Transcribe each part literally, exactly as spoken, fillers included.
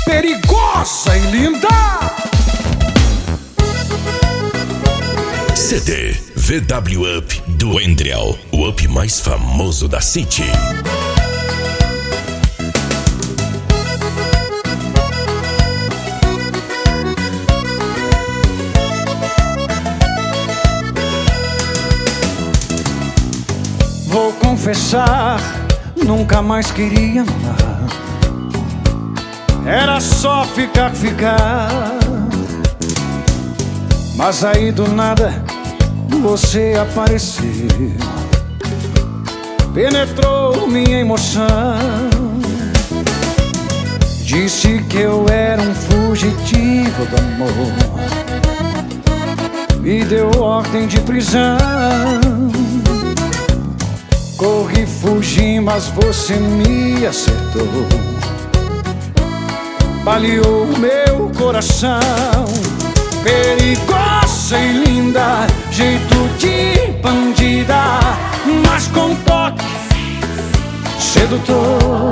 perigosa e linda. C D V W Up do Wendriel, o up mais famoso da City. Vou confessar, nunca mais queria amar. Era só ficar, ficar. Mas aí do nada você apareceu, penetrou minha emoção. Disse que eu era um fugitivo do amor, me deu ordem de prisão. Corri, fugi, mas você me acertou, baleou meu coração. Perigosa e linda, jeito de bandida, mas com toque sedutor.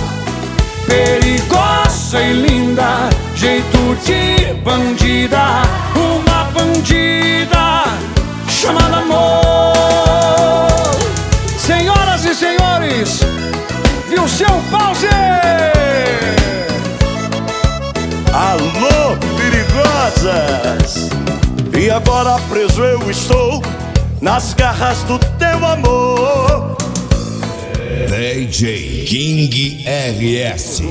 Perigosa e linda, jeito de bandida, uma bandida chamada amor. Senhoras e senhores, viu seu pause? Alô, perigosas! E agora preso eu estou nas garras do teu amor. D J King R S.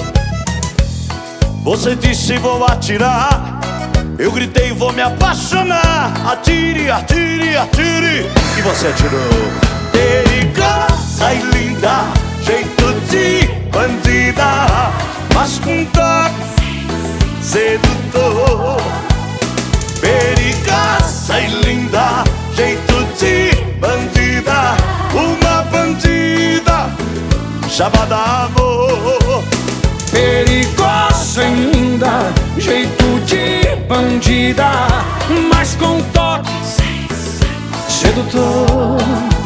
Você disse vou atirar, eu gritei vou me apaixonar. Atire, atire, atire, e você atirou. Perigosa e linda, jeito de bandida, mas com toque sedutor. Perigosa e linda, jeito de bandida, uma bandida chamada amor. Perigosa e linda, jeito de bandida, mas com toque sedutor.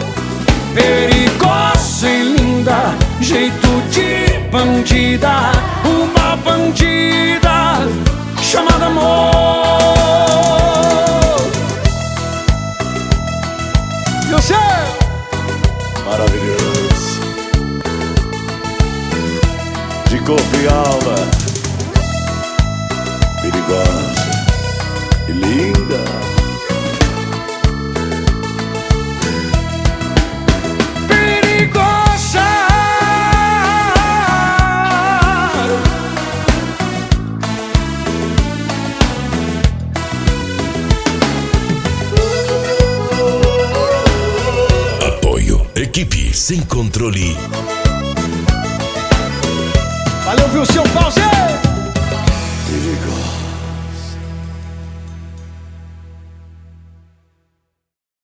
Perigosa e linda, jeito de bandida, uma bandida chamada amor. E o céu? Maravilhoso, de corpo e alma, perigosa e linda. Equipe Sem Controle. Valeu, viu seu pause?